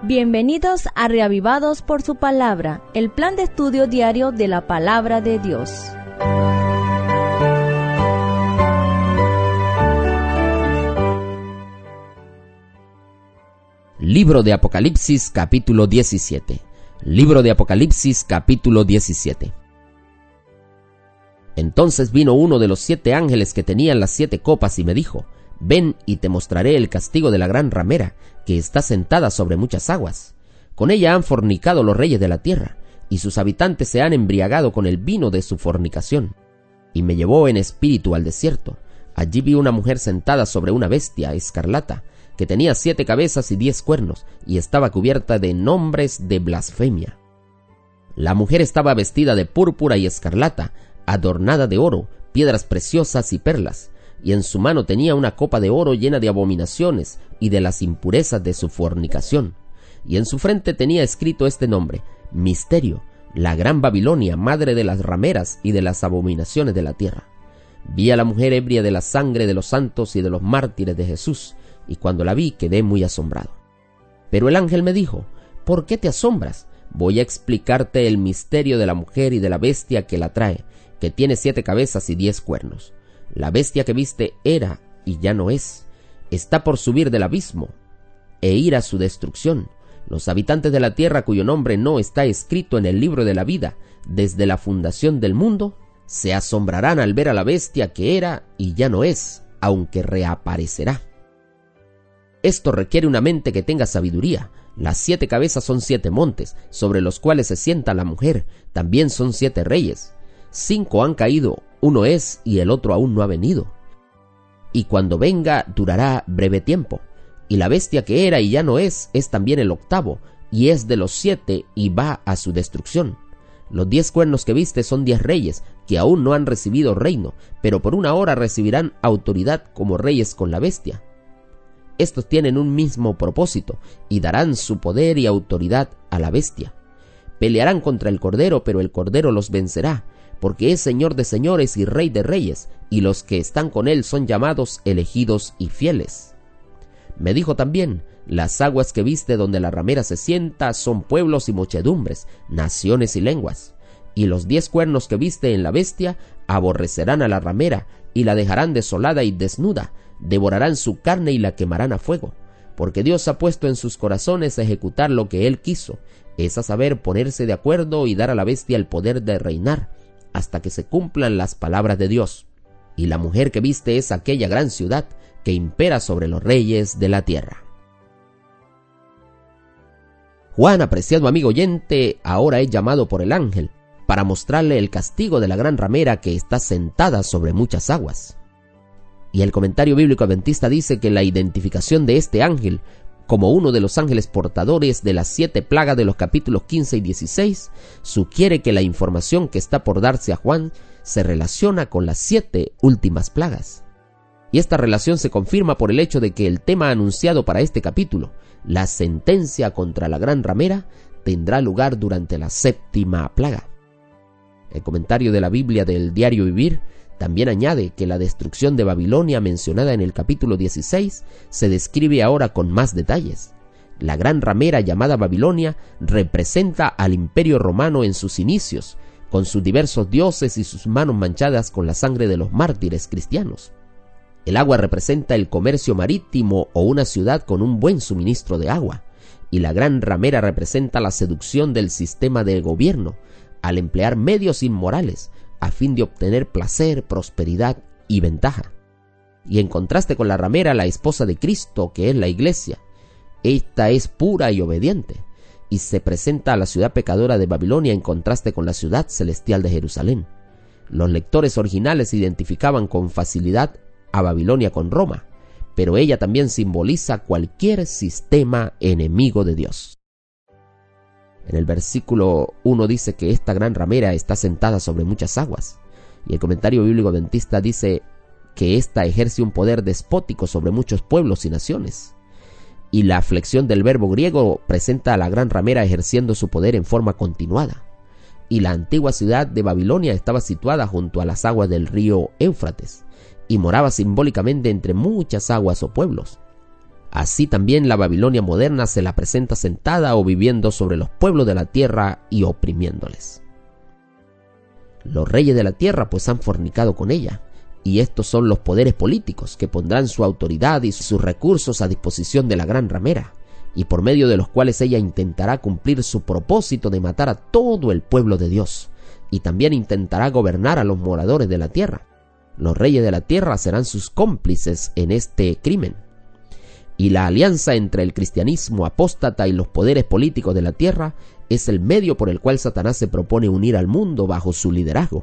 Bienvenidos a Reavivados por su Palabra, el plan de estudio diario de la Palabra de Dios. Libro de Apocalipsis, capítulo 17. Libro de Apocalipsis, capítulo 17. Entonces vino uno de los 7 ángeles que tenían las 7 copas y me dijo: Ven y te mostraré el castigo de la gran ramera, que está sentada sobre muchas aguas. Con ella han fornicado los reyes de la tierra, y sus habitantes se han embriagado con el vino de su fornicación. Y me llevó en espíritu al desierto. Allí vi una mujer sentada sobre una bestia escarlata, que tenía 7 cabezas y 10 cuernos, y estaba cubierta de nombres de blasfemia. La mujer estaba vestida de púrpura y escarlata, adornada de oro, piedras preciosas y perlas, y en su mano tenía una copa de oro llena de abominaciones y de las impurezas de su fornicación. Y en su frente tenía escrito este nombre: Misterio, la gran Babilonia, madre de las rameras y de las abominaciones de la tierra. Vi a la mujer ebria de la sangre de los santos y de los mártires de Jesús, y cuando la vi quedé muy asombrado. Pero el ángel me dijo: ¿Por qué te asombras? Voy a explicarte el misterio de la mujer y de la bestia que la trae, que tiene 7 cabezas y 10 cuernos. La bestia que viste era y ya no es. Está por subir del abismo e ir a su destrucción. Los habitantes de la tierra, cuyo nombre no está escrito en el libro de la vida desde la fundación del mundo, se asombrarán al ver a la bestia que era y ya no es, aunque reaparecerá. Esto requiere una mente que tenga sabiduría. Las 7 cabezas son 7 montes, sobre los cuales se sienta la mujer. También son 7 reyes. 5 han caído, uno es y el otro aún no ha venido. Y cuando venga durará breve tiempo. Y la bestia que era y ya no es también el 8º, y es de los 7 y va a su destrucción. Los 10 cuernos que viste son 10 reyes, que aún no han recibido reino, pero por una hora recibirán autoridad como reyes con la bestia. Estos tienen un mismo propósito, y darán su poder y autoridad a la bestia. Pelearán contra el Cordero, pero el Cordero los vencerá, porque es Señor de señores y Rey de reyes, y los que están con él son llamados elegidos y fieles. Me dijo también: las aguas que viste donde la ramera se sienta son pueblos y muchedumbres, naciones y lenguas. Y los 10 cuernos que viste en la bestia aborrecerán a la ramera, y la dejarán desolada y desnuda, devorarán su carne y la quemarán a fuego. Porque Dios ha puesto en sus corazones ejecutar lo que él quiso, es a saber, ponerse de acuerdo y dar a la bestia el poder de reinar, hasta que se cumplan las palabras de Dios. Y la mujer que viste es aquella gran ciudad que impera sobre los reyes de la tierra. Juan, apreciado amigo oyente, ahora es llamado por el ángel para mostrarle el castigo de la gran ramera que está sentada sobre muchas aguas. Y el comentario bíblico adventista dice que la identificación de este ángel como uno de los ángeles portadores de las 7 plagas de los capítulos 15 y 16, sugiere que la información que está por darse a Juan se relaciona con las 7 últimas plagas. Y esta relación se confirma por el hecho de que el tema anunciado para este capítulo, la sentencia contra la gran ramera, tendrá lugar durante la 7ª plaga. El comentario de la Biblia del Diario Vivir también añade que la destrucción de Babilonia mencionada en el capítulo 16 se describe ahora con más detalles. La gran ramera llamada Babilonia representa al imperio romano en sus inicios, con sus diversos dioses y sus manos manchadas con la sangre de los mártires cristianos. El agua representa el comercio marítimo o una ciudad con un buen suministro de agua, y la gran ramera representa la seducción del sistema de gobierno, al emplear medios inmorales, a fin de obtener placer, prosperidad y ventaja. Y en contraste con la ramera, la esposa de Cristo, que es la iglesia, esta es pura y obediente, y se presenta a la ciudad pecadora de Babilonia en contraste con la ciudad celestial de Jerusalén. Los lectores originales identificaban con facilidad a Babilonia con Roma, pero ella también simboliza cualquier sistema enemigo de Dios. En el versículo 1 dice que esta gran ramera está sentada sobre muchas aguas, y el comentario bíblico adventista dice que ésta ejerce un poder despótico sobre muchos pueblos y naciones. Y la flexión del verbo griego presenta a la gran ramera ejerciendo su poder en forma continuada. Y la antigua ciudad de Babilonia estaba situada junto a las aguas del río Éufrates, y moraba simbólicamente entre muchas aguas o pueblos. Así también la Babilonia moderna se la presenta sentada o viviendo sobre los pueblos de la tierra y oprimiéndoles. Los reyes de la tierra pues han fornicado con ella, y estos son los poderes políticos que pondrán su autoridad y sus recursos a disposición de la gran ramera, y por medio de los cuales ella intentará cumplir su propósito de matar a todo el pueblo de Dios, y también intentará gobernar a los moradores de la tierra. Los reyes de la tierra serán sus cómplices en este crimen. Y la alianza entre el cristianismo apóstata y los poderes políticos de la tierra es el medio por el cual Satanás se propone unir al mundo bajo su liderazgo.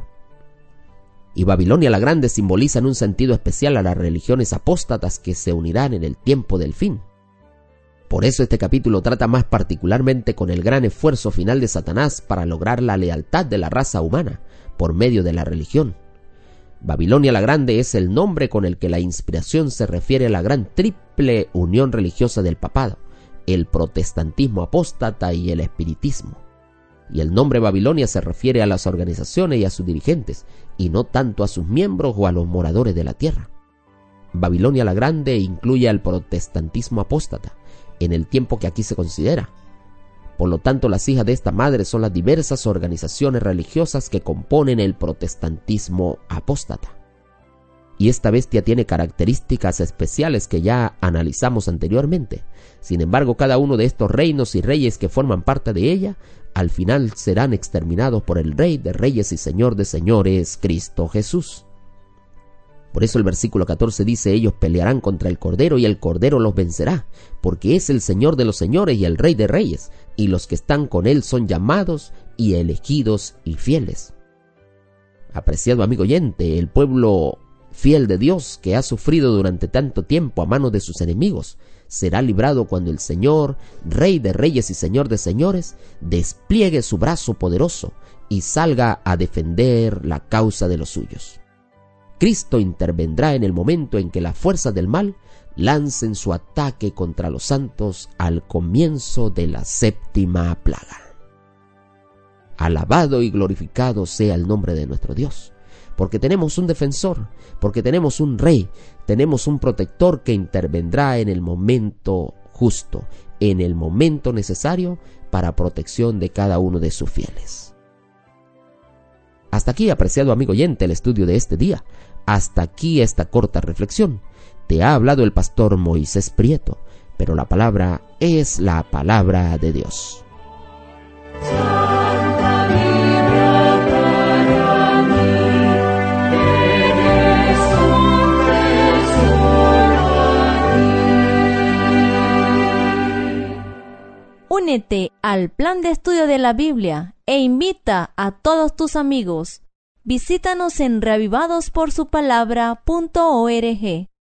Y Babilonia la Grande simboliza en un sentido especial a las religiones apóstatas que se unirán en el tiempo del fin. Por eso este capítulo trata más particularmente con el gran esfuerzo final de Satanás para lograr la lealtad de la raza humana por medio de la religión. Babilonia la Grande es el nombre con el que la inspiración se refiere a la gran triple unión religiosa del papado, el protestantismo apóstata y el espiritismo. Y el nombre Babilonia se refiere a las organizaciones y a sus dirigentes, y no tanto a sus miembros o a los moradores de la tierra. Babilonia la Grande incluye al protestantismo apóstata, en el tiempo que aquí se considera. Por lo tanto, las hijas de esta madre son las diversas organizaciones religiosas que componen el protestantismo apóstata. Y esta bestia tiene características especiales que ya analizamos anteriormente. Sin embargo, cada uno de estos reinos y reyes que forman parte de ella, al final serán exterminados por el Rey de Reyes y Señor de Señores, Cristo Jesús. Por eso el versículo 14 dice: ellos pelearán contra el Cordero y el Cordero los vencerá, porque es el Señor de los señores y el Rey de reyes, y los que están con él son llamados y elegidos y fieles. Apreciado amigo oyente, el pueblo fiel de Dios que ha sufrido durante tanto tiempo a manos de sus enemigos, será librado cuando el Señor, Rey de reyes y Señor de señores, despliegue su brazo poderoso y salga a defender la causa de los suyos. Cristo intervendrá en el momento en que las fuerzas del mal lancen su ataque contra los santos al comienzo de la séptima plaga. Alabado y glorificado sea el nombre de nuestro Dios, porque tenemos un defensor, porque tenemos un rey, tenemos un protector que intervendrá en el momento justo, en el momento necesario para protección de cada uno de sus fieles. Hasta aquí, apreciado amigo oyente, el estudio de este día. Hasta aquí esta corta reflexión. Te ha hablado el pastor Moisés Prieto, pero la palabra es la palabra de Dios. Santa Biblia para mí, eres un tesoro a ti. Únete al plan de estudio de la Biblia e invita a todos tus amigos. Visítanos en reavivadosporsupalabra.org.